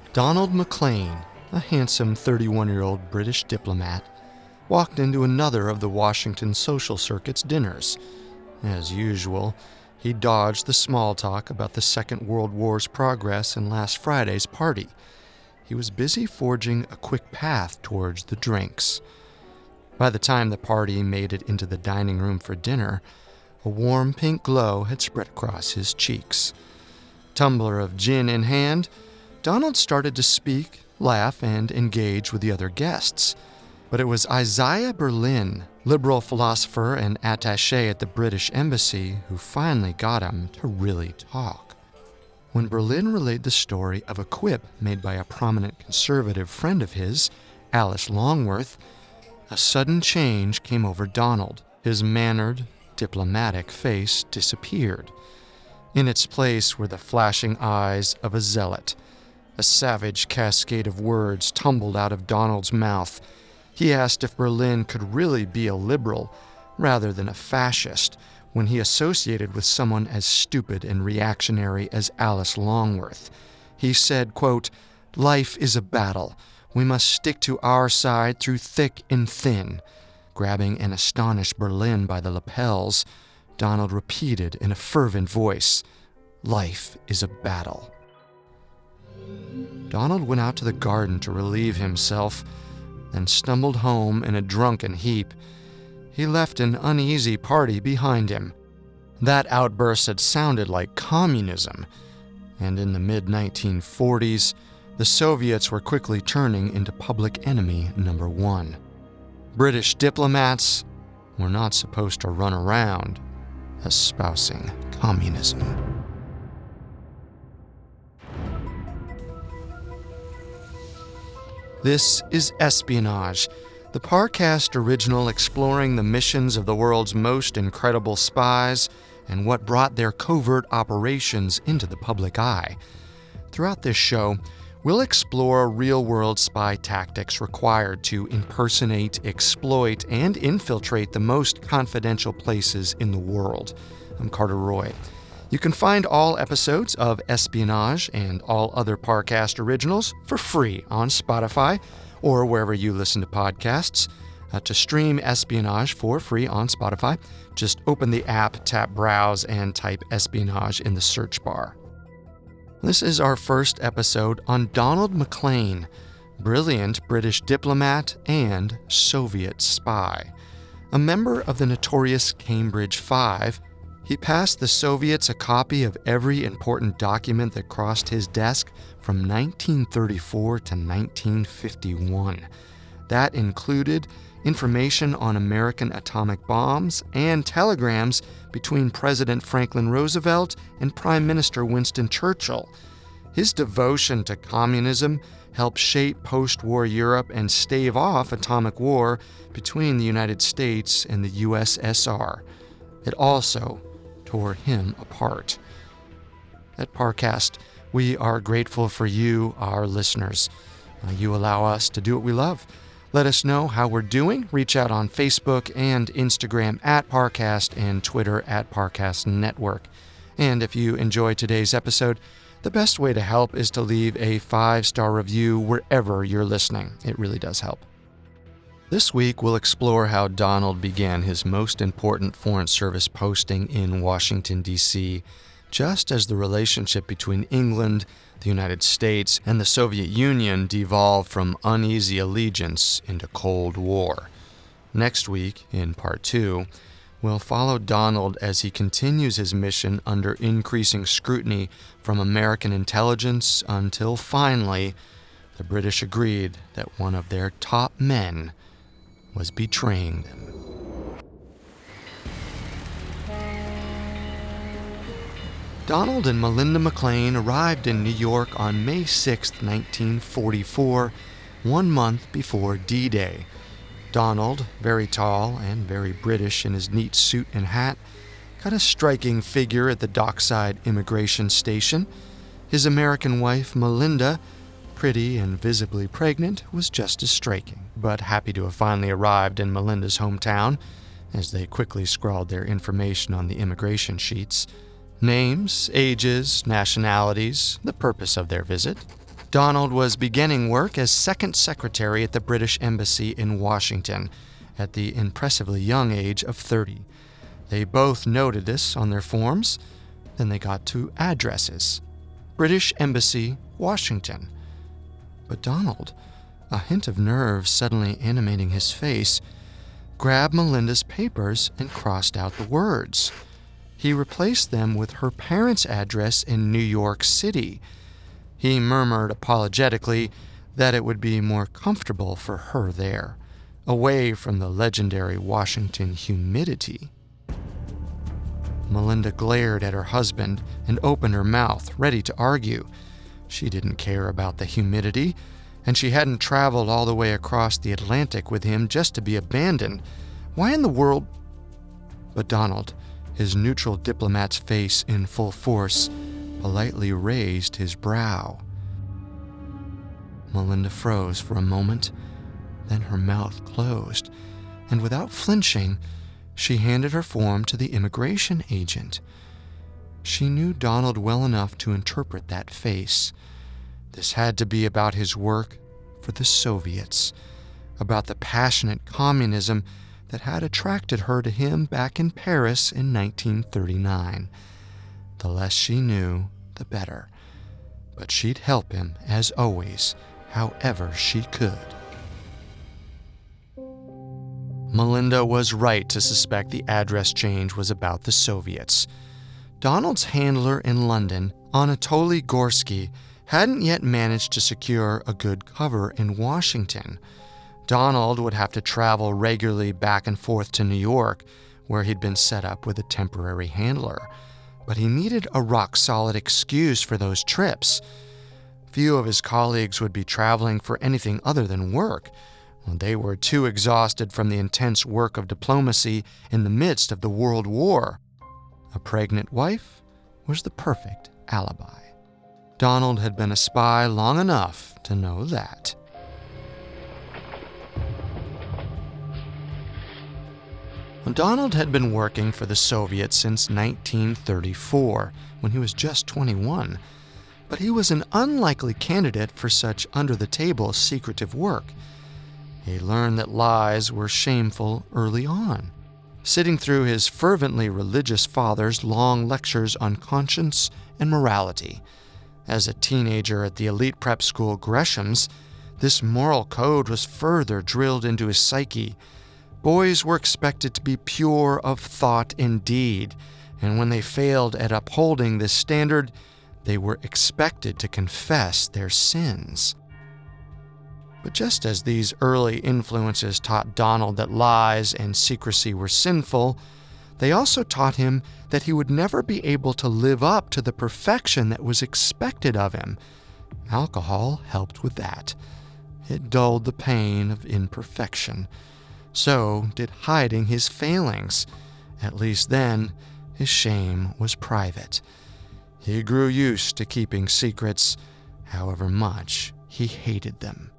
Donald Maclean, a handsome 31-year-old British diplomat, walked into another of the Washington social circuit's dinners. As usual, he dodged the small talk about the Second World War's progress in last Friday's party. He was busy forging a quick path towards the drinks. By the time the party made it into the dining room for dinner, a warm pink glow had spread across his cheeks. Tumbler of gin in hand, Donald started to speak, laugh, and engage with the other guests. But it was Isaiah Berlin, liberal philosopher and attaché at the British Embassy, who finally got him to really talk. When Berlin relayed the story of a quip made by a prominent conservative friend of his, Alice Longworth, a sudden change came over Donald. His mannered, diplomatic face disappeared. In its place were the flashing eyes of a zealot. A savage cascade of words tumbled out of Donald's mouth. He asked if Berlin could really be a liberal rather than a fascist when he associated with someone as stupid and reactionary as Alice Longworth. He said, quote, "Life is a battle. We must stick to our side through thick and thin." Grabbing an astonished Berlin by the lapels, Donald repeated in a fervent voice, "Life is a battle." Donald went out to the garden to relieve himself, then stumbled home in a drunken heap. He left an uneasy party behind him. That outburst had sounded like communism, and in the mid-1940s, the Soviets were quickly turning into public enemy number one. British diplomats were not supposed to run around espousing communism. This is Espionage, the Parcast original exploring the missions of the world's most incredible spies and what brought their covert operations into the public eye. Throughout this show, we'll explore real-world spy tactics required to impersonate, exploit, and infiltrate the most confidential places in the world. I'm Carter Roy. You can find all episodes of Espionage and all other Parcast originals for free on Spotify or wherever you listen to podcasts. To stream Espionage for free on Spotify, just open the app, tap Browse, and type Espionage in the search bar. This is our first episode on Donald Maclean, brilliant British diplomat and Soviet spy. A member of the notorious Cambridge Five, he passed the Soviets a copy of every important document that crossed his desk from 1934 to 1951. That included information on American atomic bombs and telegrams between President Franklin Roosevelt and Prime Minister Winston Churchill. His devotion to communism helped shape post-war Europe and stave off atomic war between the United States and the USSR. It also tore him apart. At Parcast, we are grateful for you, our listeners. You allow us to do what we love. Let us know how we're doing. Reach out on Facebook and Instagram at Parcast and Twitter at Parcast Network. And if you enjoy today's episode, the best way to help is to leave a 5-star review wherever you're listening. It really does help. This week, we'll explore how Donald began his most important Foreign Service posting in Washington, D.C., just as the relationship between England, the United States, and the Soviet Union devolved from uneasy allegiance into Cold War. Next week, in Part 2, we'll follow Donald as he continues his mission under increasing scrutiny from American intelligence until finally, the British agreed that one of their top men was betraying them. Donald and Melinda Maclean arrived in New York on May 6, 1944, 1 month before D-Day. Donald, very tall and very British in his neat suit and hat, cut a striking figure at the dockside immigration station. His American wife, Melinda, pretty and visibly pregnant, was just as striking, but happy to have finally arrived in Melinda's hometown, as they quickly scrawled their information on the immigration sheets. Names, ages, nationalities, the purpose of their visit. Donald was beginning work as second secretary at the British Embassy in Washington at the impressively young age of 30. They both noted this on their forms. Then they got to addresses. British Embassy, Washington. But Donald, a hint of nerve suddenly animating his face, grabbed Melinda's papers and crossed out the words. He replaced them with her parents' address in New York City. He murmured apologetically that it would be more comfortable for her there, away from the legendary Washington humidity. Melinda glared at her husband and opened her mouth, ready to argue. She didn't care about the humidity, and she hadn't traveled all the way across the Atlantic with him just to be abandoned. Why in the world? But Donald, his neutral diplomat's face in full force, politely raised his brow. Melinda froze for a moment, then her mouth closed, and without flinching, she handed her form to the immigration agent. She knew Donald well enough to interpret that face. This had to be about his work for the Soviets, about the passionate communism that had attracted her to him back in Paris in 1939. The less she knew, the better. But she'd help him, as always, however she could. Melinda was right to suspect the address change was about the Soviets. Donald's handler in London, Anatoly Gorsky, hadn't yet managed to secure a good cover in Washington. Donald would have to travel regularly back and forth to New York, where he'd been set up with a temporary handler. But he needed a rock-solid excuse for those trips. Few of his colleagues would be traveling for anything other than work. They were too exhausted from the intense work of diplomacy in the midst of the World War. A pregnant wife was the perfect alibi. Donald had been a spy long enough to know that. Donald had been working for the Soviets since 1934, when he was just 21. But he was an unlikely candidate for such under-the-table secretive work. He learned that lies were shameful early on. Sitting through his fervently religious father's long lectures on conscience and morality. As a teenager at the elite prep school Gresham's, this moral code was further drilled into his psyche. Boys were expected to be pure of thought and deed, and when they failed at upholding this standard, they were expected to confess their sins. But just as these early influences taught Donald that lies and secrecy were sinful, they also taught him that he would never be able to live up to the perfection that was expected of him. Alcohol helped with that. It dulled the pain of imperfection. So did hiding his failings. At least then, his shame was private. He grew used to keeping secrets, however much he hated them.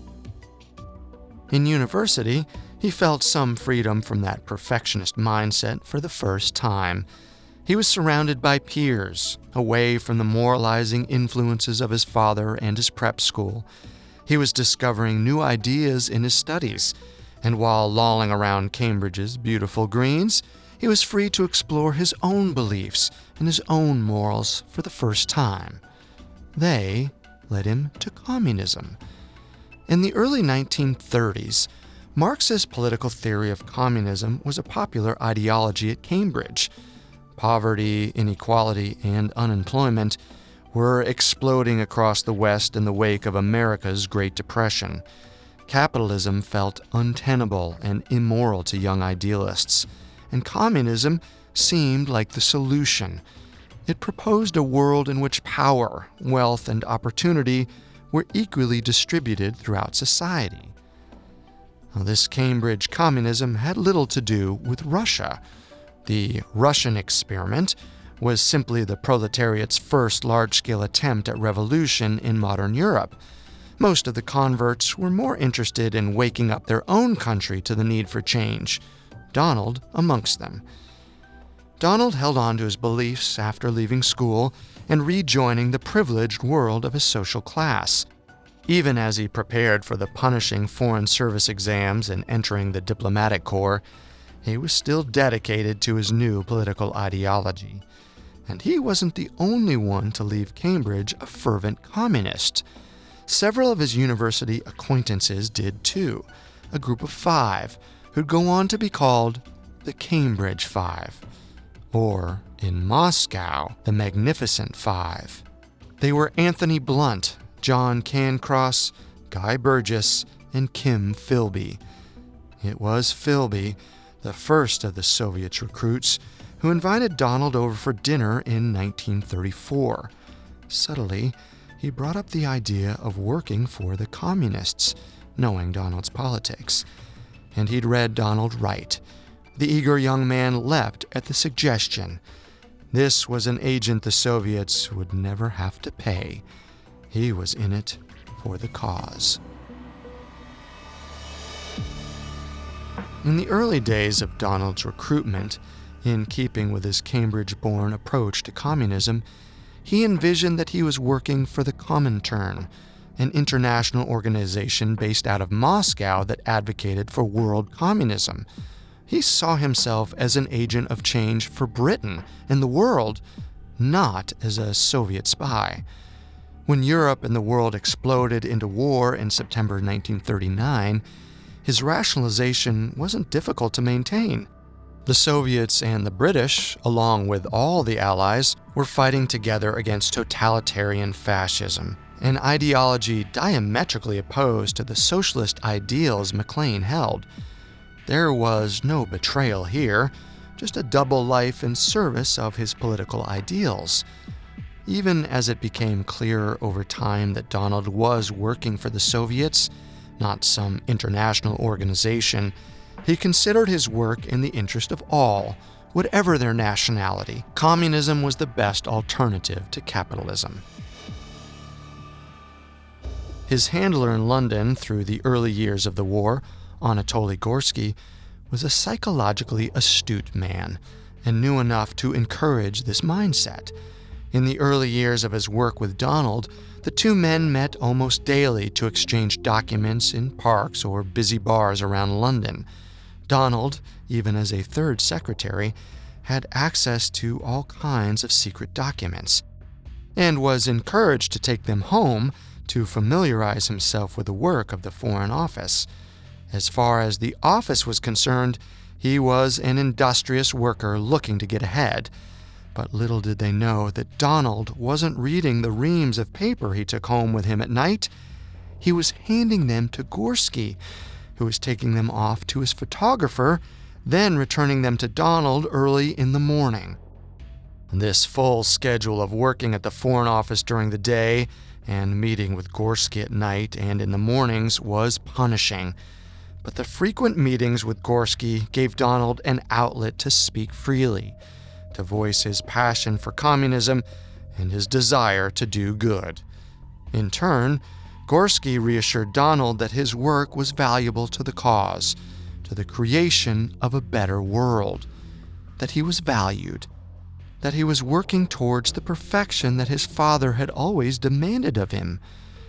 In university, he felt some freedom from that perfectionist mindset for the first time. He was surrounded by peers, away from the moralizing influences of his father and his prep school. He was discovering new ideas in his studies, and while lolling around Cambridge's beautiful greens, he was free to explore his own beliefs and his own morals for the first time. They led him to communism. In the early 1930s, Marxist political theory of communism was a popular ideology at Cambridge. Poverty, inequality, and unemployment were exploding across the West in the wake of America's Great Depression. Capitalism felt untenable and immoral to young idealists, and communism seemed like the solution. It proposed a world in which power, wealth, and opportunity were equally distributed throughout society. Now, this Cambridge communism had little to do with Russia. The Russian experiment was simply the proletariat's first large-scale attempt at revolution in modern Europe. Most of the converts were more interested in waking up their own country to the need for change, Donald amongst them. Donald held on to his beliefs after leaving school and rejoining the privileged world of his social class. Even as he prepared for the punishing Foreign Service exams and entering the diplomatic corps, he was still dedicated to his new political ideology. And he wasn't the only one to leave Cambridge a fervent communist. Several of his university acquaintances did too, a group of 5 who'd go on to be called the Cambridge Five, or in Moscow, the Magnificent Five. They were Anthony Blunt, John Cancross, Guy Burgess, and Kim Philby. It was Philby, the first of the Soviets' recruits, who invited Donald over for dinner in 1934. Subtly, he brought up the idea of working for the communists, knowing Donald's politics. And he'd read Donald right. The eager young man leapt at the suggestion. This was an agent the Soviets would never have to pay. He was in it for the cause. In the early days of Donald's recruitment, in keeping with his Cambridge-born approach to communism, he envisioned that he was working for the Comintern, an international organization based out of Moscow that advocated for world communism. He saw himself as an agent of change for Britain and the world, not as a Soviet spy. When Europe and the world exploded into war in September 1939, his rationalization wasn't difficult to maintain. The Soviets and the British, along with all the Allies, were fighting together against totalitarian fascism, an ideology diametrically opposed to the socialist ideals McLean held. There was no betrayal here, just a double life in service of his political ideals. Even as it became clearer over time that Donald was working for the Soviets, not some international organization, he considered his work in the interest of all, whatever their nationality. Communism was the best alternative to capitalism. His handler in London through the early years of the war, Anatoly Gorsky, was a psychologically astute man and knew enough to encourage this mindset. In the early years of his work with Donald, the two men met almost daily to exchange documents in parks or busy bars around London. Donald, even as a third secretary, had access to all kinds of secret documents, and was encouraged to take them home to familiarize himself with the work of the Foreign Office. As far as the office was concerned, he was an industrious worker looking to get ahead. But little did they know that Donald wasn't reading the reams of paper he took home with him at night. He was handing them to Gorsky, who was taking them off to his photographer, then returning them to Donald early in the morning. This full schedule of working at the Foreign Office during the day and meeting with Gorsky at night and in the mornings was punishing. But the frequent meetings with Gorsky gave Donald an outlet to speak freely, to voice his passion for communism and his desire to do good. In turn, Gorsky reassured Donald that his work was valuable to the cause, to the creation of a better world, that he was valued, that he was working towards the perfection that his father had always demanded of him.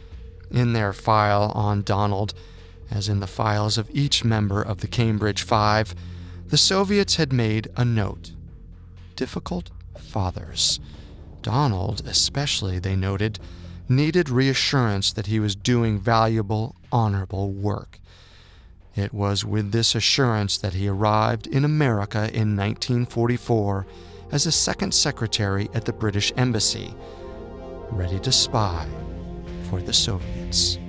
In their file on Donald, as in the files of each member of the Cambridge Five, the Soviets had made a note. Difficult fathers. Donald, especially, they noted, needed reassurance that he was doing valuable, honorable work. It was with this assurance that he arrived in America in 1944 as a second secretary at the British Embassy, ready to spy for the Soviets.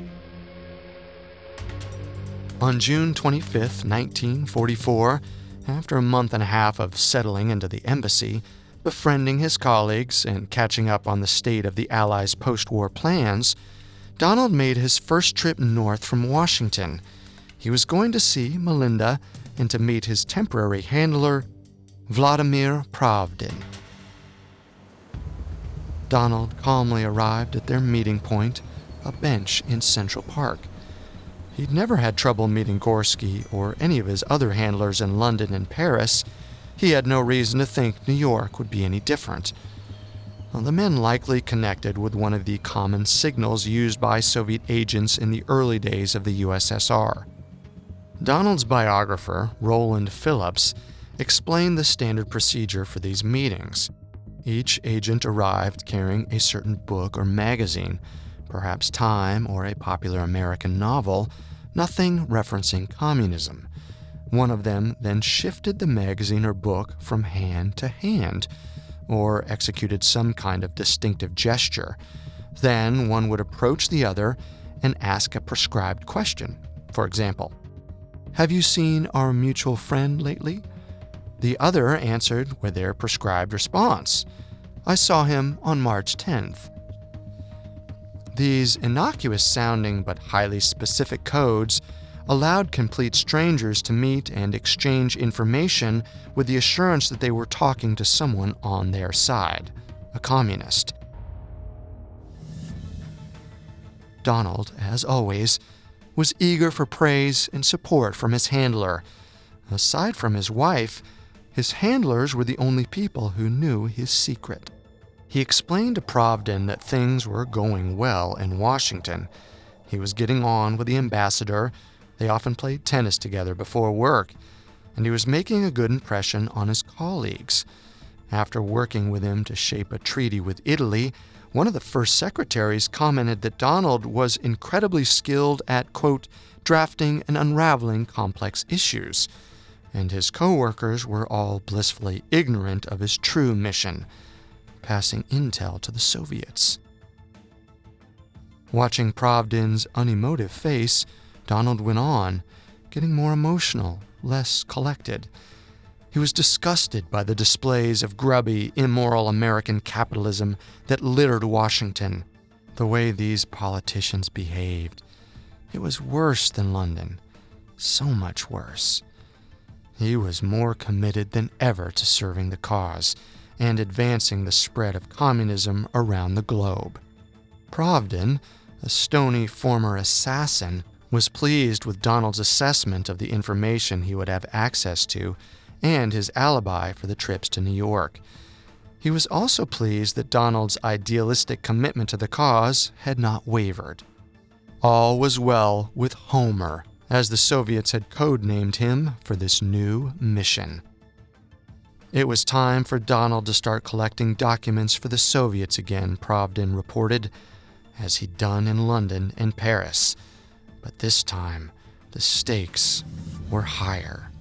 On June 25, 1944, after a month and a half of settling into the embassy, befriending his colleagues and catching up on the state of the Allies' post-war plans, Donald made his first trip north from Washington. He was going to see Melinda and to meet his temporary handler, Vladimir Pravdin. Donald calmly arrived at their meeting point, a bench in Central Park. He'd never had trouble meeting Gorsky or any of his other handlers in London and Paris. He had no reason to think New York would be any different. Well, the men likely connected with one of the common signals used by Soviet agents in the early days of the USSR. Donald's biographer, Roland Phillips, explained the standard procedure for these meetings. Each agent arrived carrying a certain book or magazine, perhaps Time or a popular American novel, nothing referencing communism. One of them then shifted the magazine or book from hand to hand, or executed some kind of distinctive gesture. Then one would approach the other and ask a prescribed question. For example, "Have you seen our mutual friend lately?" The other answered with their prescribed response, "I saw him on March 10th. These innocuous-sounding but highly specific codes allowed complete strangers to meet and exchange information with the assurance that they were talking to someone on their side, a communist. Donald, as always, was eager for praise and support from his handler. Aside from his wife, his handlers were the only people who knew his secret. He explained to Pravdin that things were going well in Washington. He was getting on with the ambassador. They often played tennis together before work, and he was making a good impression on his colleagues. After working with him to shape a treaty with Italy, one of the first secretaries commented that Donald was incredibly skilled at, quote, drafting and unraveling complex issues, and his co-workers were all blissfully ignorant of his true mission, passing intel to the Soviets. Watching Pravdin's unemotive face, Donald went on, getting more emotional, less collected. He was disgusted by the displays of grubby, immoral American capitalism that littered Washington. The way these politicians behaved. It was worse than London. So much worse. He was more committed than ever to serving the cause and advancing the spread of communism around the globe. Pravdin, a stony former assassin, was pleased with Donald's assessment of the information he would have access to and his alibi for the trips to New York. He was also pleased that Donald's idealistic commitment to the cause had not wavered. All was well with Homer, as the Soviets had codenamed him for this new mission. It was time for Donald to start collecting documents for the Soviets again, Pravdin reported, as he'd done in London and Paris. But this time, the stakes were higher.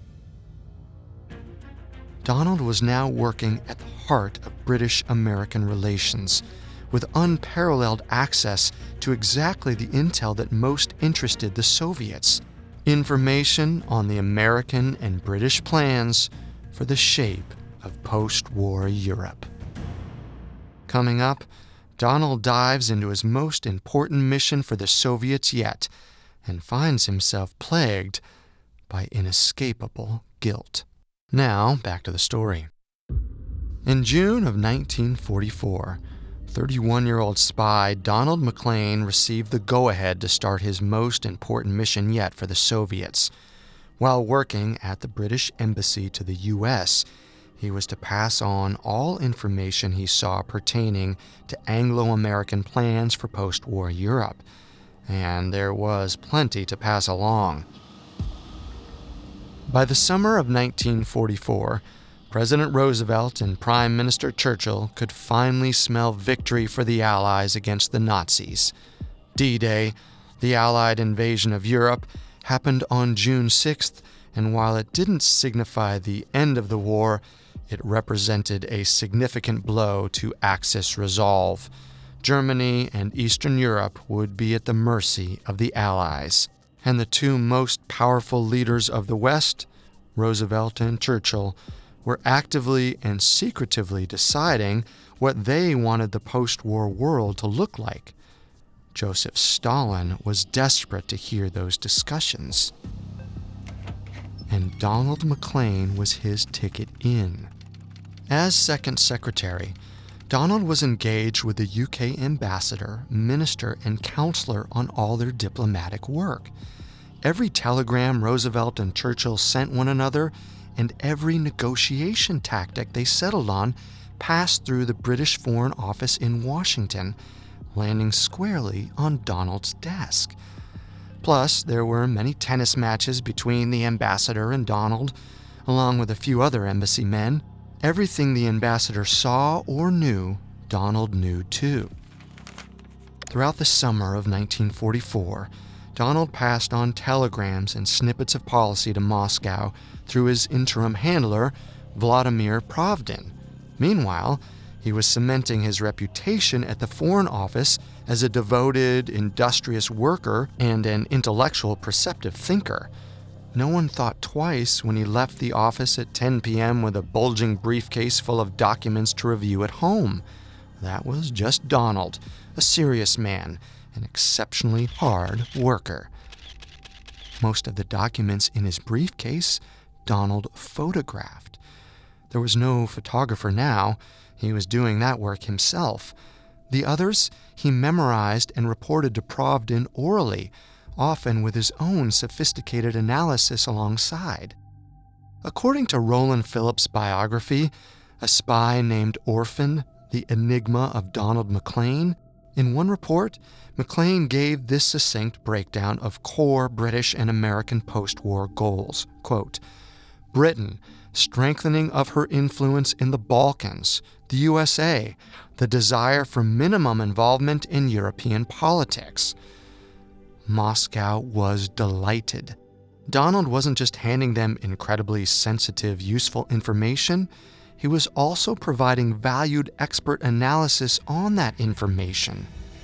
Donald was now working at the heart of British-American relations, with unparalleled access to exactly the intel that most interested the Soviets, information on the American and British plans for the shape of post-war Europe. Coming up, Donald dives into his most important mission for the Soviets yet, and finds himself plagued by inescapable guilt. Now, back to the story. In June of 1944, 31-year-old spy Donald McLean received the go-ahead to start his most important mission yet for the Soviets. While working at the British Embassy to the U.S., he was to pass on all information he saw pertaining to Anglo-American plans for post-war Europe, and there was plenty to pass along. By the summer of 1944, President Roosevelt and Prime Minister Churchill could finally smell victory for the Allies against the Nazis. D-Day, the Allied invasion of Europe, happened on June 6th, and while it didn't signify the end of the war, it represented a significant blow to Axis resolve. Germany and Eastern Europe would be at the mercy of the Allies, and the two most powerful leaders of the West, Roosevelt and Churchill, were actively and secretively deciding what they wanted the post-war world to look like. Joseph Stalin was desperate to hear those discussions. And Donald McLean was his ticket in. As Second Secretary, Donald was engaged with the UK ambassador, minister, and counselor on all their diplomatic work. Every telegram Roosevelt and Churchill sent one another and every negotiation tactic they settled on passed through the British Foreign Office in Washington, landing squarely on Donald's desk. Plus, there were many tennis matches between the ambassador and Donald, along with a few other embassy men. Everything the ambassador saw or knew, Donald knew too. Throughout the summer of 1944, Donald passed on telegrams and snippets of policy to Moscow through his interim handler, Vladimir Pravdin. Meanwhile, he was cementing his reputation at the Foreign Office as a devoted, industrious worker and an intellectual, perceptive thinker. No one thought twice when he left the office at 10 p.m. with a bulging briefcase full of documents to review at home. That was just Donald, a serious man, an exceptionally hard worker. Most of the documents in his briefcase, Donald photographed. There was no photographer now. He was doing that work himself. The others he memorized and reported to Pravdin orally, often with his own sophisticated analysis alongside. According to Roland Phillips' biography, A Spy Named Orphan, The Enigma of Donald Maclean, in one report, Maclean gave this succinct breakdown of core British and American post-war goals. Quote, Britain, strengthening of her influence in the Balkans, the USA, the desire for minimum involvement in European politics. Moscow was delighted. Donald wasn't just handing them incredibly sensitive, useful information, he was also providing valued expert analysis on that information.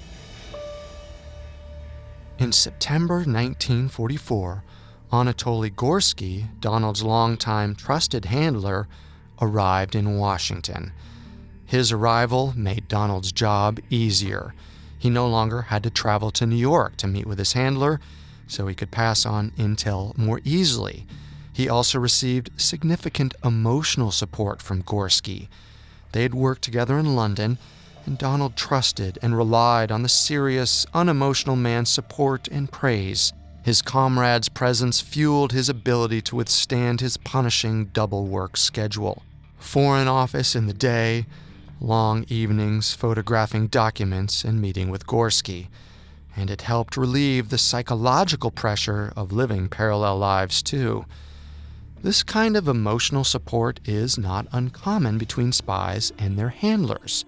In September 1944, Anatoly Gorsky, Donald's longtime trusted handler, arrived in Washington. His arrival made Donald's job easier. He no longer had to travel to New York to meet with his handler, so he could pass on intel more easily. He also received significant emotional support from Gorsky. They had worked together in London, and Donald trusted and relied on the serious, unemotional man's support and praise. His comrade's presence fueled his ability to withstand his punishing double work schedule. Foreign Office in the day, long evenings photographing documents and meeting with Gorsky. And it helped relieve the psychological pressure of living parallel lives too. This kind of emotional support is not uncommon between spies and their handlers.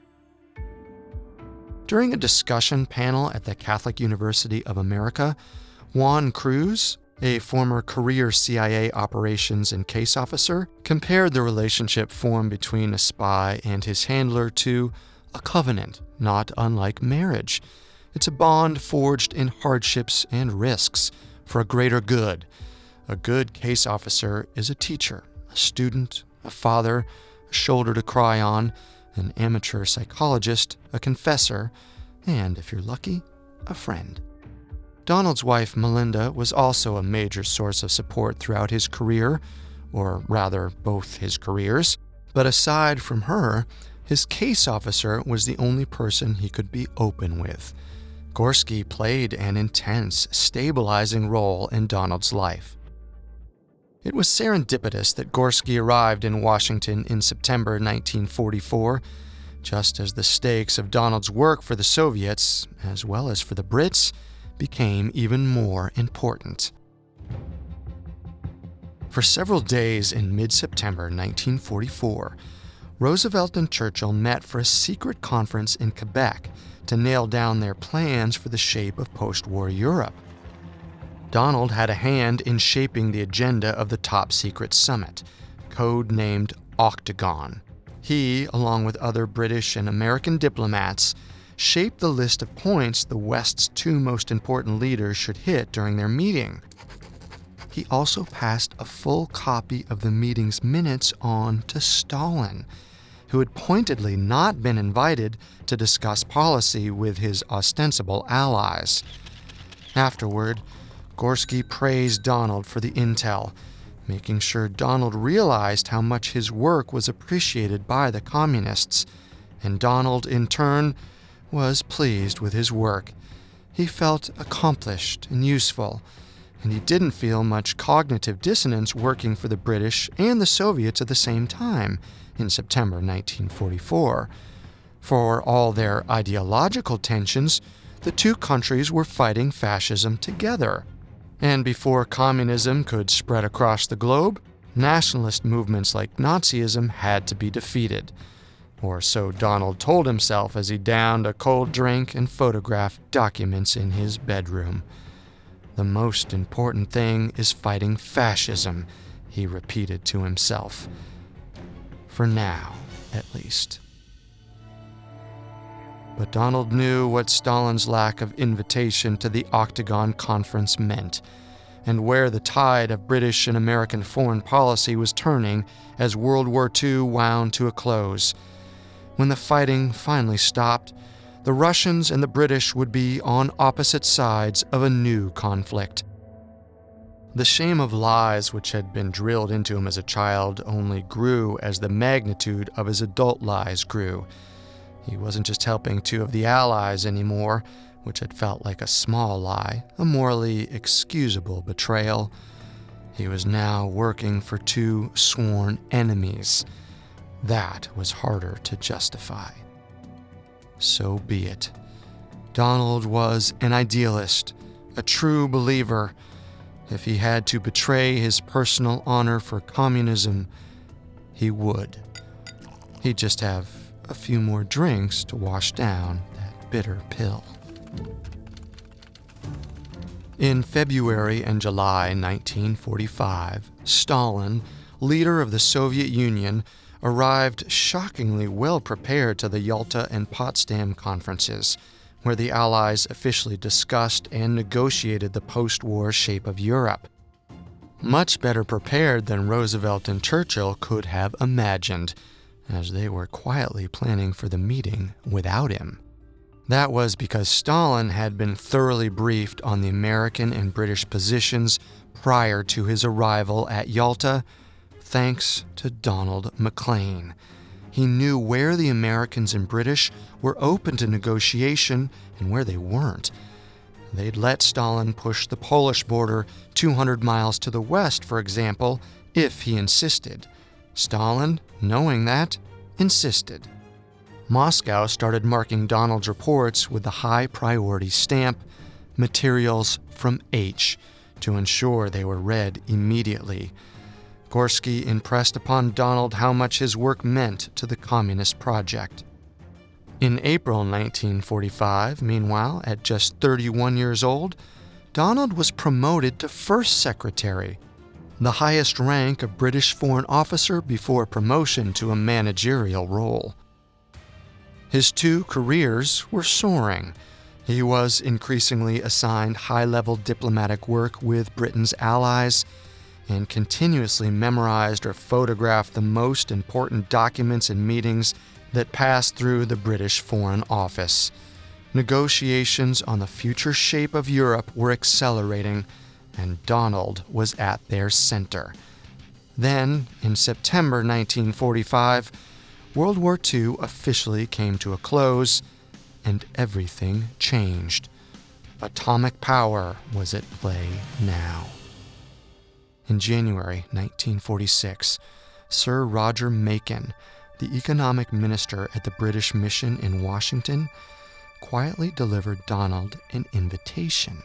During a discussion panel at the Catholic University of America, Juan Cruz, a former career CIA operations and case officer, compared the relationship formed between a spy and his handler to a covenant, not unlike marriage. It's a bond forged in hardships and risks for a greater good. A good case officer is a teacher, a student, a father, a shoulder to cry on, an amateur psychologist, a confessor, and, if you're lucky, a friend. Donald's wife, Melinda, was also a major source of support throughout his career, or rather, both his careers. But aside from her, his case officer was the only person he could be open with. Gorsky played an intense, stabilizing role in Donald's life. It was serendipitous that Gorsky arrived in Washington in September 1944, just as the stakes of Donald's work for the Soviets, as well as for the Brits, became even more important. For several days in mid-September 1944, Roosevelt and Churchill met for a secret conference in Quebec to nail down their plans for the shape of post-war Europe. Donald had a hand in shaping the agenda of the top-secret summit, code-named Octagon. He, along with other British and American diplomats, shaped the list of points the West's two most important leaders should hit during their meeting. He also passed a full copy of the meeting's minutes on to Stalin, who had pointedly not been invited to discuss policy with his ostensible allies. Afterward, Gorsky praised Donald for the intel, making sure Donald realized how much his work was appreciated by the communists, and Donald, in turn, was pleased with his work. He felt accomplished and useful, and he didn't feel much cognitive dissonance working for the British and the Soviets at the same time in September 1944. For all their ideological tensions, the two countries were fighting fascism together. And before communism could spread across the globe, nationalist movements like Nazism had to be defeated. Or so Donald told himself as he downed a cold drink and photographed documents in his bedroom. "The most important thing is fighting fascism," he repeated to himself. For now, at least. But Donald knew what Stalin's lack of invitation to the Octagon Conference meant, and where the tide of British and American foreign policy was turning as World War II wound to a close. When the fighting finally stopped, the Russians and the British would be on opposite sides of a new conflict. The shame of lies which had been drilled into him as a child only grew as the magnitude of his adult lies grew. He wasn't just helping two of the Allies anymore, which had felt like a small lie, a morally excusable betrayal. He was now working for two sworn enemies. That was harder to justify. So be it. Donald was an idealist, a true believer. If he had to betray his personal honor for communism, he would. He'd just have a few more drinks to wash down that bitter pill. In February and July 1945, Stalin, leader of the Soviet Union, arrived shockingly well prepared to the Yalta and Potsdam conferences, where the Allies officially discussed and negotiated the post-war shape of Europe. Much better prepared than Roosevelt and Churchill could have imagined, as they were quietly planning for the meeting without him. That was because Stalin had been thoroughly briefed on the American and British positions prior to his arrival at Yalta, thanks to Donald Maclean. He knew where the Americans and British were open to negotiation and where they weren't. They'd let Stalin push the Polish border 200 miles to the west, for example, if he insisted. Stalin, knowing that, insisted. Moscow started marking Donald's reports with the high priority stamp, "Materials from H," to ensure they were read immediately. Gorsky impressed upon Donald how much his work meant to the communist project. In April 1945, meanwhile, at just 31 years old, Donald was promoted to First Secretary, the highest rank of British foreign officer before promotion to a managerial role. His two careers were soaring. He was increasingly assigned high-level diplomatic work with Britain's allies and continuously memorized or photographed the most important documents and meetings that passed through the British Foreign Office. Negotiations on the future shape of Europe were accelerating, and Donald was at their center. Then, in September 1945, World War II officially came to a close, and everything changed. Atomic power was at play now. In January 1946, Sir Roger Macon, the economic minister at the British mission in Washington, quietly delivered Donald an invitation.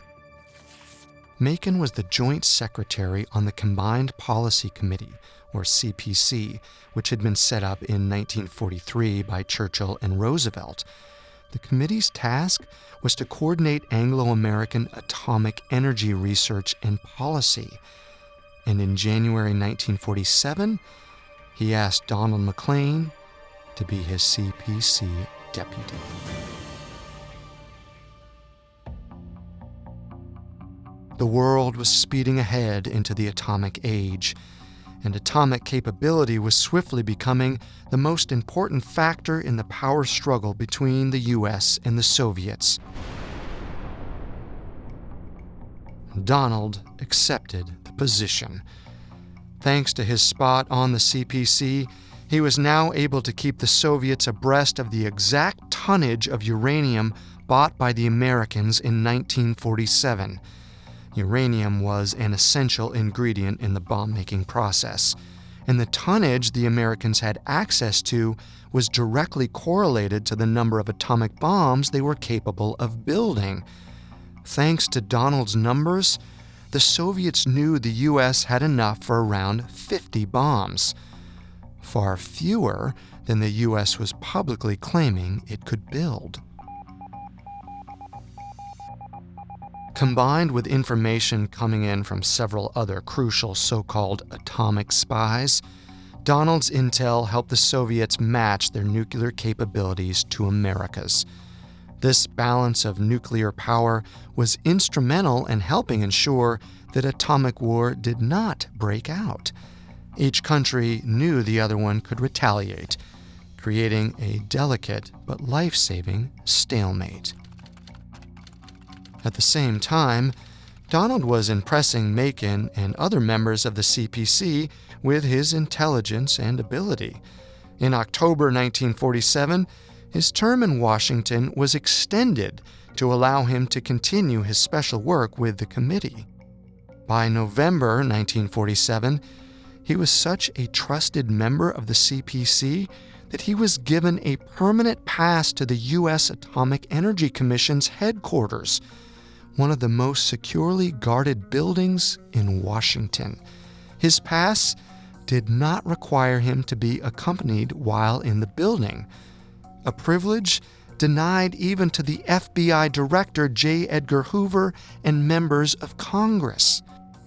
Macon was the joint secretary on the Combined Policy Committee, or CPC, which had been set up in 1943 by Churchill and Roosevelt. The committee's task was to coordinate Anglo-American atomic energy research and policy. And in January 1947, he asked Donald Maclean to be his CPC deputy. The world was speeding ahead into the atomic age, and atomic capability was swiftly becoming the most important factor in the power struggle between the US and the Soviets. Donald accepted the position. Thanks to his spot on the CPC, he was now able to keep the Soviets abreast of the exact tonnage of uranium bought by the Americans in 1947. Uranium was an essential ingredient in the bomb-making process, and the tonnage the Americans had access to was directly correlated to the number of atomic bombs they were capable of building. Thanks to Donald's numbers, the Soviets knew the U.S. had enough for around 50 bombs, far fewer than the U.S. was publicly claiming it could build. Combined with information coming in from several other crucial so-called atomic spies, Donald's intel helped the Soviets match their nuclear capabilities to America's. This balance of nuclear power was instrumental in helping ensure that atomic war did not break out. Each country knew the other one could retaliate, creating a delicate but life-saving stalemate. At the same time, Donald was impressing Macon and other members of the CPC with his intelligence and ability. In October 1947, his term in Washington was extended to allow him to continue his special work with the committee. By November 1947, he was such a trusted member of the CPC that he was given a permanent pass to the U.S. Atomic Energy Commission's headquarters, one of the most securely guarded buildings in Washington. His pass did not require him to be accompanied while in the building, a privilege denied even to the FBI Director J. Edgar Hoover and members of Congress.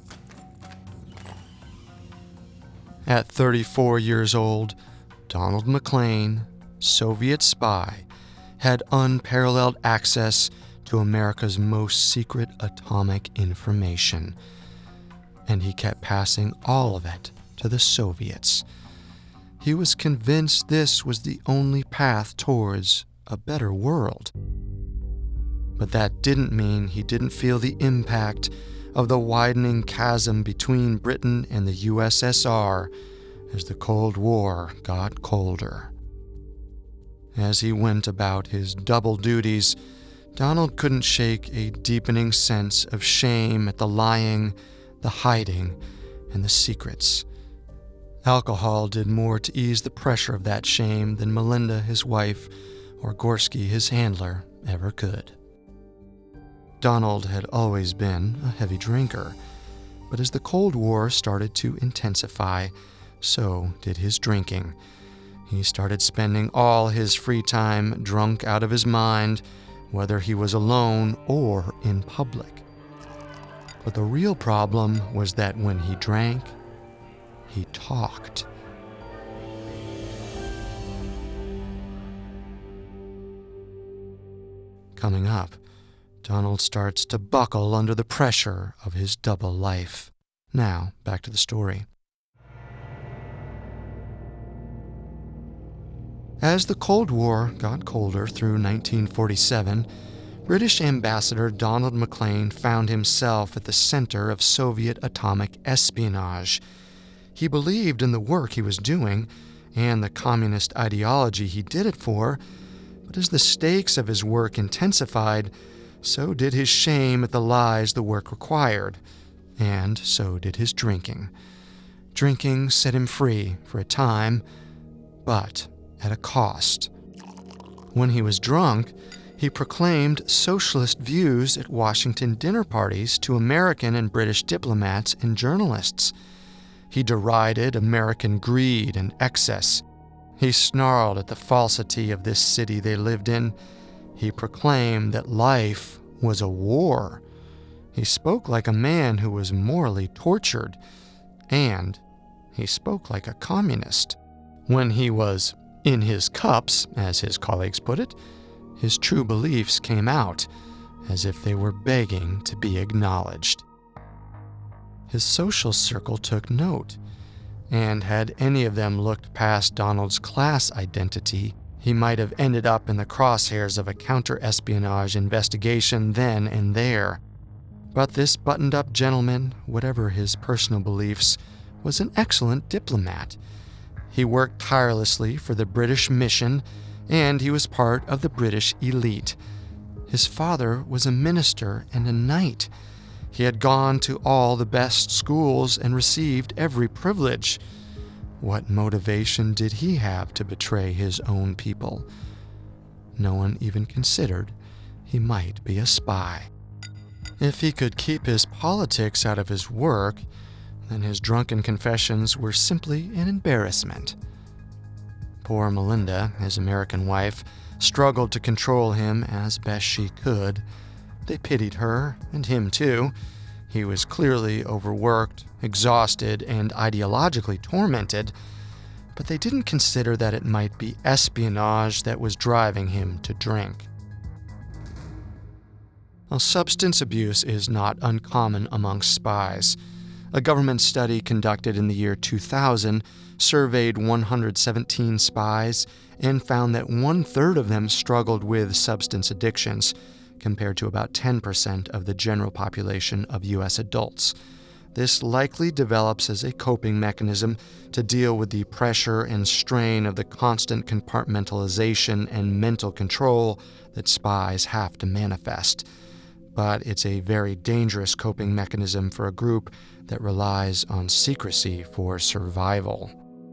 At 34 years old, Donald McLean, Soviet spy, had unparalleled access to America's most secret atomic information, and he kept passing all of it to the Soviets. He was convinced this was the only path towards a better world. But that didn't mean he didn't feel the impact of the widening chasm between Britain and the USSR as the Cold War got colder. As he went about his double duties, Donald couldn't shake a deepening sense of shame at the lying, the hiding, and the secrets. Alcohol did more to ease the pressure of that shame than Melinda, his wife, or Gorski, his handler, ever could. Donald had always been a heavy drinker, but as the Cold War started to intensify, so did his drinking. He started spending all his free time drunk out of his mind, whether he was alone or in public. But the real problem was that when he drank, he talked. Coming up, Donald starts to buckle under the pressure of his double life. Now, back to the story. As the Cold War got colder through 1947, British Ambassador Donald McLean found himself at the center of Soviet atomic espionage. He believed in the work he was doing and the communist ideology he did it for, but as the stakes of his work intensified, so did his shame at the lies the work required, and so did his drinking. Drinking set him free for a time, but at a cost. When he was drunk, he proclaimed socialist views at Washington dinner parties to American and British diplomats and journalists. He derided American greed and excess. He snarled at the falsity of this city they lived in. He proclaimed that life was a war. He spoke like a man who was morally tortured, and he spoke like a communist. When he was in his cups, as his colleagues put it, his true beliefs came out, as if they were begging to be acknowledged. His social circle took note, and had any of them looked past Donald's class identity, he might have ended up in the crosshairs of a counter-espionage investigation then and there. But this buttoned-up gentleman, whatever his personal beliefs, was an excellent diplomat. He worked tirelessly for the British mission, and he was part of the British elite. His father was a minister and a knight. He had gone to all the best schools and received every privilege. What motivation did he have to betray his own people? No one even considered he might be a spy. If he could keep his politics out of his work, then his drunken confessions were simply an embarrassment. Poor Melinda, his American wife, struggled to control him as best she could. They pitied her, and him too. He was clearly overworked, exhausted, and ideologically tormented, but they didn't consider that it might be espionage that was driving him to drink. Well, substance abuse is not uncommon amongst spies. A government study conducted in the year 2000 surveyed 117 spies and found that 1/3 of them struggled with substance addictions, compared to about 10% of the general population of U.S. adults. This likely develops as a coping mechanism to deal with the pressure and strain of the constant compartmentalization and mental control that spies have to manifest. But it's a very dangerous coping mechanism for a group that relies on secrecy for survival.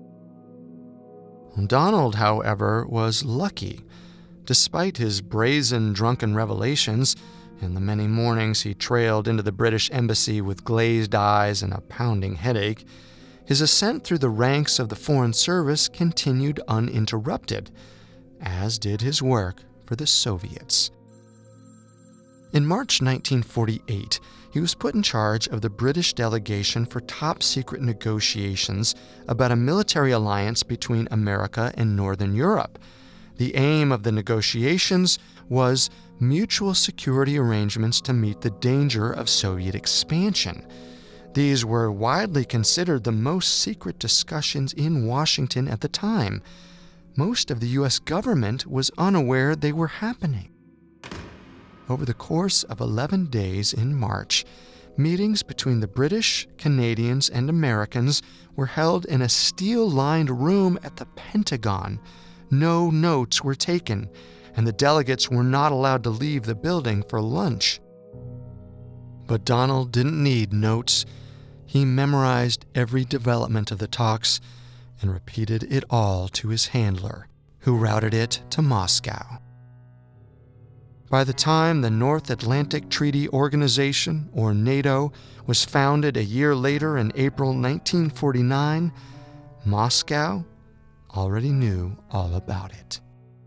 Donald, however, was lucky. Despite his brazen drunken revelations and the many mornings he trailed into the British embassy with glazed eyes and a pounding headache, his ascent through the ranks of the Foreign Service continued uninterrupted, as did his work for the Soviets. In March 1948, he was put in charge of the British delegation for top-secret negotiations about a military alliance between America and Northern Europe. The aim of the negotiations was mutual security arrangements to meet the danger of Soviet expansion. These were widely considered the most secret discussions in Washington at the time. Most of the U.S. government was unaware they were happening. Over the course of 11 days in March, meetings between the British, Canadians, and Americans were held in a steel-lined room at the Pentagon. No notes were taken, and the delegates were not allowed to leave the building for lunch. But Donald didn't need notes. He memorized every development of the talks and repeated it all to his handler, who routed it to Moscow. By the time the North Atlantic Treaty Organization, or NATO, was founded a year later in April 1949, Moscow already knew all about it.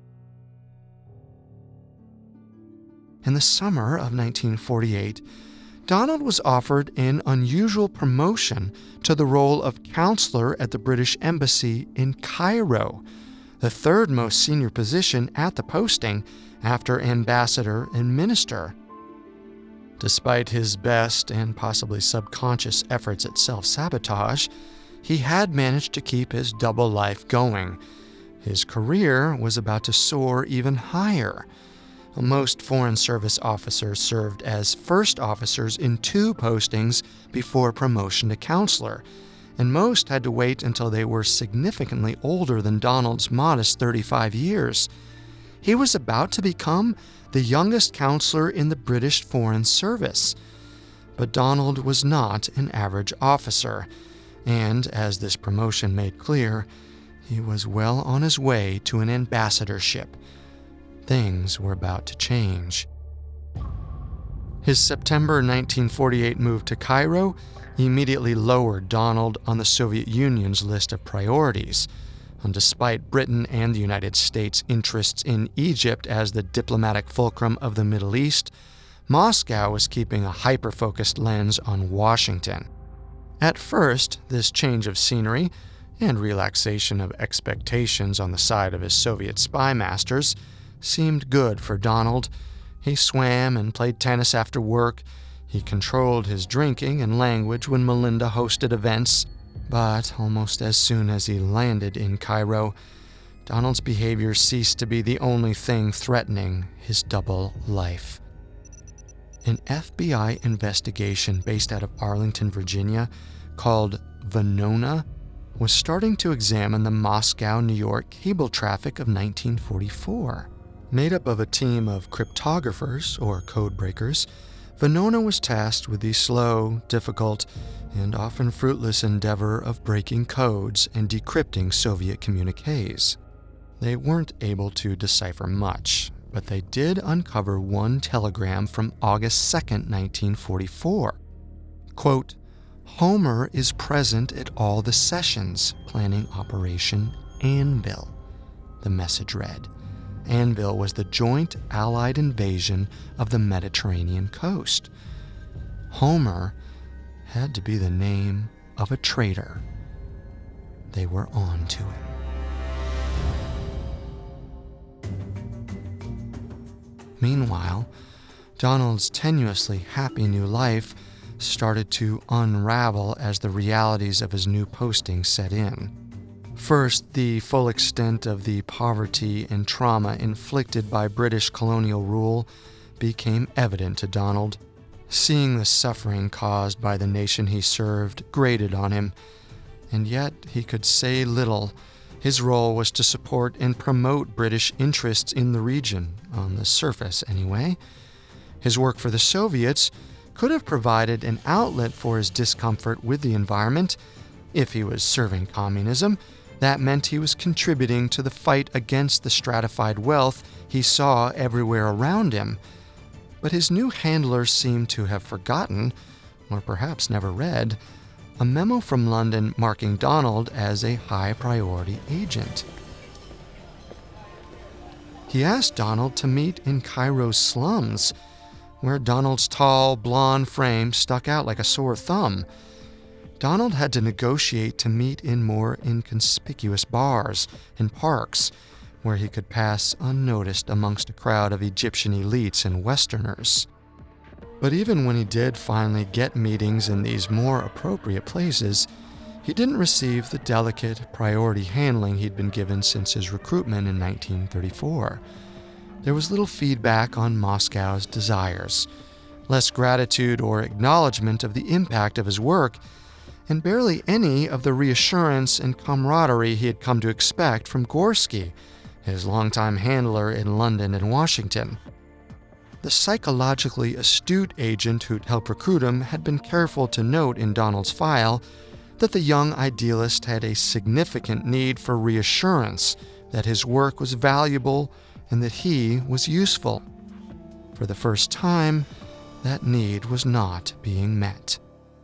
In the summer of 1948, Donald was offered an unusual promotion to the role of counselor at the British Embassy in Cairo, the third most senior position at the posting after ambassador and minister. Despite his best and possibly subconscious efforts at self-sabotage, he had managed to keep his double life going. His career was about to soar even higher. Most Foreign Service officers served as first officers in 2 postings before promotion to counselor, and most had to wait until they were significantly older than Donald's modest 35 years. He was about to become the youngest counselor in the British Foreign Service. But Donald was not an average officer, and as this promotion made clear, he was well on his way to an ambassadorship. Things were about to change. His September 1948 move to Cairo immediately lowered Donald on the Soviet Union's list of priorities. And despite Britain and the United States' interests in Egypt as the diplomatic fulcrum of the Middle East, Moscow was keeping a hyper-focused lens on Washington. At first, this change of scenery and relaxation of expectations on the side of his Soviet spy masters seemed good for Donald. He swam and played tennis after work. He controlled his drinking and language when Melinda hosted events. But almost as soon as he landed in Cairo, Donald's behavior ceased to be the only thing threatening his double life. An FBI investigation based out of Arlington, Virginia, called Venona, was starting to examine the Moscow-New York cable traffic of 1944. Made up of a team of cryptographers, or code breakers, Venona was tasked with the slow, difficult, and often fruitless endeavor of breaking codes and decrypting Soviet communiques. They weren't able to decipher much, but they did uncover one telegram from August 2nd, 1944. Quote, "Homer is present at all the sessions planning Operation Anvil," the message read. Anvil was the joint Allied invasion of the Mediterranean coast. Homer had to be the name of a traitor. They were on to him. Meanwhile, Donald's tenuously happy new life started to unravel as the realities of his new posting set in. First, the full extent of the poverty and trauma inflicted by British colonial rule became evident to Donald. Seeing the suffering caused by the nation he served grated on him, and yet he could say little. His role was to support and promote British interests in the region, on the surface anyway. His work for the Soviets could have provided an outlet for his discomfort with the environment. If he was serving communism, that meant he was contributing to the fight against the stratified wealth he saw everywhere around him. But his new handler seemed to have forgotten, or perhaps never read, a memo from London marking Donald as a high-priority agent. He asked Donald to meet in Cairo's slums, where Donald's tall, blonde frame stuck out like a sore thumb. Donald had to negotiate to meet in more inconspicuous bars and parks, where he could pass unnoticed amongst a crowd of Egyptian elites and Westerners. But even when he did finally get meetings in these more appropriate places, he didn't receive the delicate priority handling he'd been given since his recruitment in 1934. There was little feedback on Moscow's desires, less gratitude or acknowledgement of the impact of his work, and barely any of the reassurance and camaraderie he had come to expect from Gorsky, his longtime handler in London and Washington. The psychologically astute agent who'd helped recruit him had been careful to note in Donald's file that the young idealist had a significant need for reassurance that his work was valuable and that he was useful. For the first time, that need was not being met.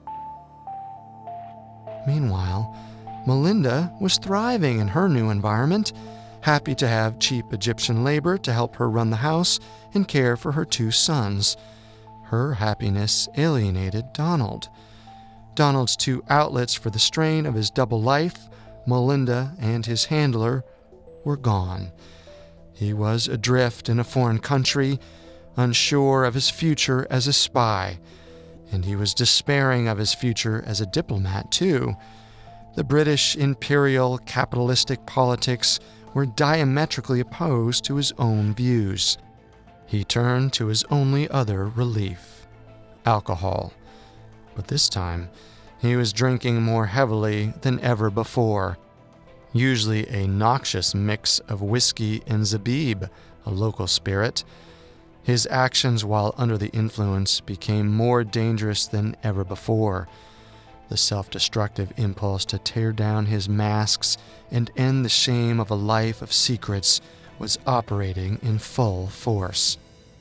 Meanwhile, Melinda was thriving in her new environment, happy to have cheap Egyptian labor to help her run the house and care for her two sons. Her happiness alienated Donald. Donald's two outlets for the strain of his double life, Melinda and his handler, were gone. He was adrift in a foreign country, unsure of his future as a spy, and he was despairing of his future as a diplomat, too. The British imperial capitalistic politics were diametrically opposed to his own views. He turned to his only other relief, alcohol. But this time, he was drinking more heavily than ever before, usually a noxious mix of whiskey and zabib, a local spirit. His actions while under the influence became more dangerous than ever before. The self-destructive impulse to tear down his masks and end the shame of a life of secrets was operating in full force.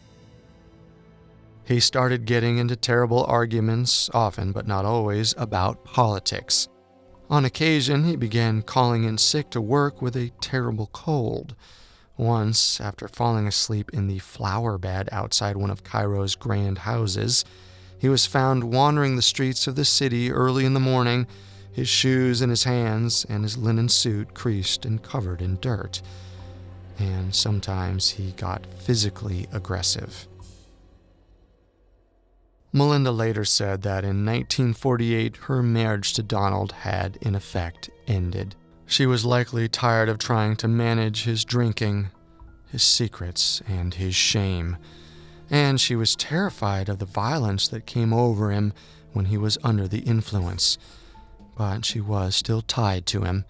He started getting into terrible arguments, often but not always, about politics. On occasion, he began calling in sick to work with a terrible cold. Once, after falling asleep in the flower bed outside one of Cairo's grand houses, he was found wandering the streets of the city early in the morning, his shoes in his hands and his linen suit creased and covered in dirt. And sometimes he got physically aggressive. Melinda later said that in 1948 her marriage to Donald had, in effect, ended. She was likely tired of trying to manage his drinking, his secrets, and his shame. And she was terrified of the violence that came over him when he was under the influence. But she was still tied to him,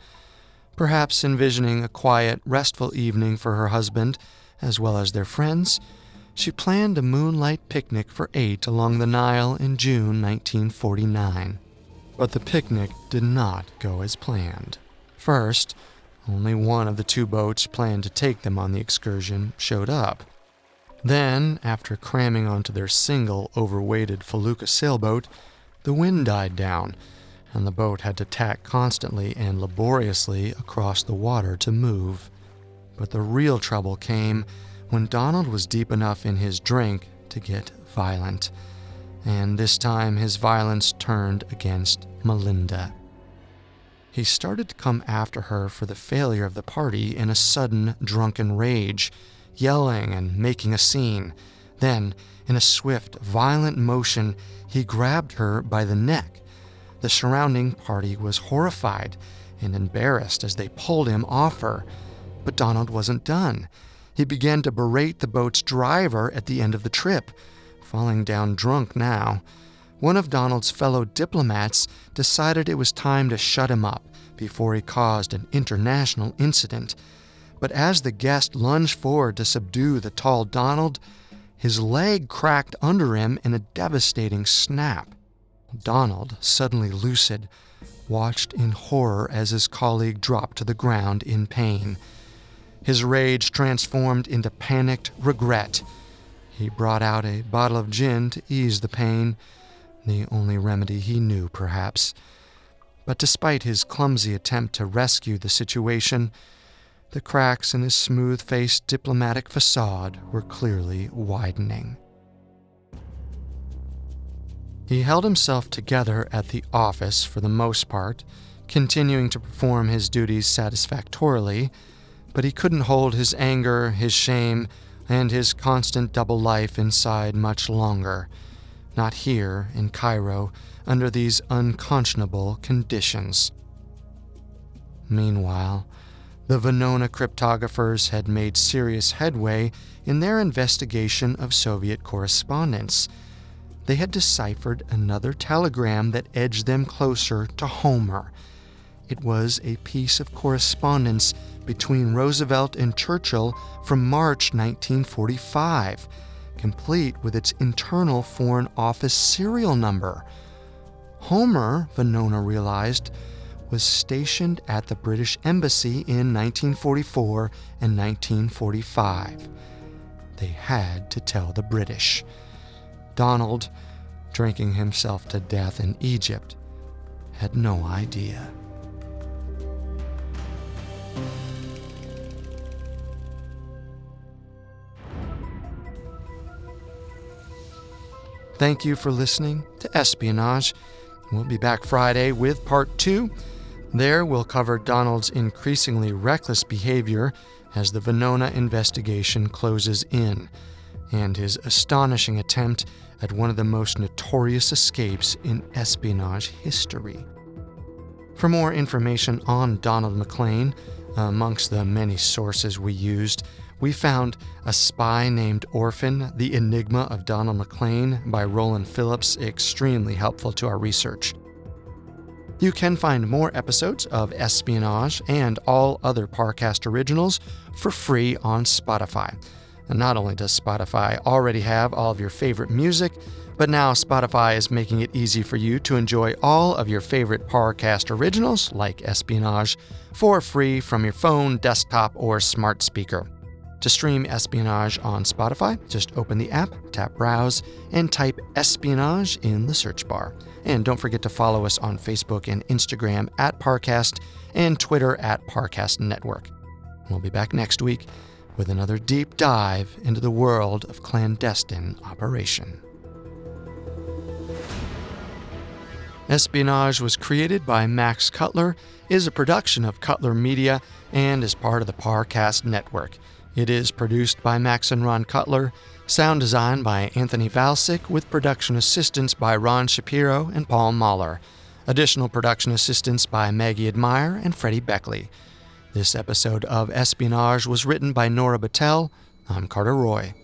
perhaps envisioning a quiet, restful evening for her husband, as well as their friends, she planned a moonlight picnic for 8 along the Nile in June 1949. But the picnic did not go as planned. First, only one of the 2 boats planned to take them on the excursion showed up. Then, after cramming onto their single overweighted felucca sailboat, the wind died down, and the boat had to tack constantly and laboriously across the water to move. But the real trouble came when Donald was deep enough in his drink to get violent. And this time his violence turned against Melinda. He started to come after her for the failure of the party in a sudden drunken rage, yelling and making a scene. Then, in a swift, violent motion, he grabbed her by the neck. The surrounding party was horrified and embarrassed as they pulled him off her. But Donald wasn't done. He began to berate the boat's driver at the end of the trip, falling down drunk now. One of Donald's fellow diplomats decided it was time to shut him up before he caused an international incident. But as the guest lunged forward to subdue the tall Donald, his leg cracked under him in a devastating snap. Donald, suddenly lucid, watched in horror as his colleague dropped to the ground in pain. His rage transformed into panicked regret. He brought out a bottle of gin to ease the pain, the only remedy he knew, perhaps. But despite his clumsy attempt to rescue the situation, the cracks in his smooth-faced diplomatic facade were clearly widening. He held himself together at the office for the most part, continuing to perform his duties satisfactorily, but he couldn't hold his anger, his shame, and his constant double life inside much longer. Not here, in Cairo, under these unconscionable conditions. Meanwhile, the Venona cryptographers had made serious headway in their investigation of Soviet correspondence. They had deciphered another telegram that edged them closer to Homer. It was a piece of correspondence between Roosevelt and Churchill from March 1945, complete with its internal Foreign Office serial number. Homer, Venona realized, was stationed at the British Embassy in 1944 and 1945. They had to tell the British. Donald, drinking himself to death in Egypt, had no idea. Thank you for listening to Espionage. We'll be back Friday with Part 2. There, we'll cover Donald's increasingly reckless behavior as the Venona investigation closes in, and his astonishing attempt at one of the most notorious escapes in espionage history. For more information on Donald Maclean, amongst the many sources we used, we found A Spy Named Orphan, The Enigma of Donald Maclean by Roland Phillips extremely helpful to our research. You can find more episodes of Espionage and all other Parcast originals for free on Spotify. And not only does Spotify already have all of your favorite music, but now Spotify is making it easy for you to enjoy all of your favorite Parcast originals, like Espionage, for free from your phone, desktop, or smart speaker. To stream Espionage on Spotify, just open the app, tap Browse, and type Espionage in the search bar. And don't forget to follow us on Facebook and Instagram at Parcast and Twitter at Parcast Network. We'll be back next week with another deep dive into the world of clandestine operation. Espionage was created by Max Cutler, is a production of Cutler Media, and is part of the Parcast Network. It is produced by Max and Ron Cutler, sound design by Anthony Valsic, with production assistance by Ron Shapiro and Paul Mahler. Additional production assistance by Maggie Admire and Freddie Beckley. This episode of Espionage was written by Nora Battelle. I'm Carter Roy.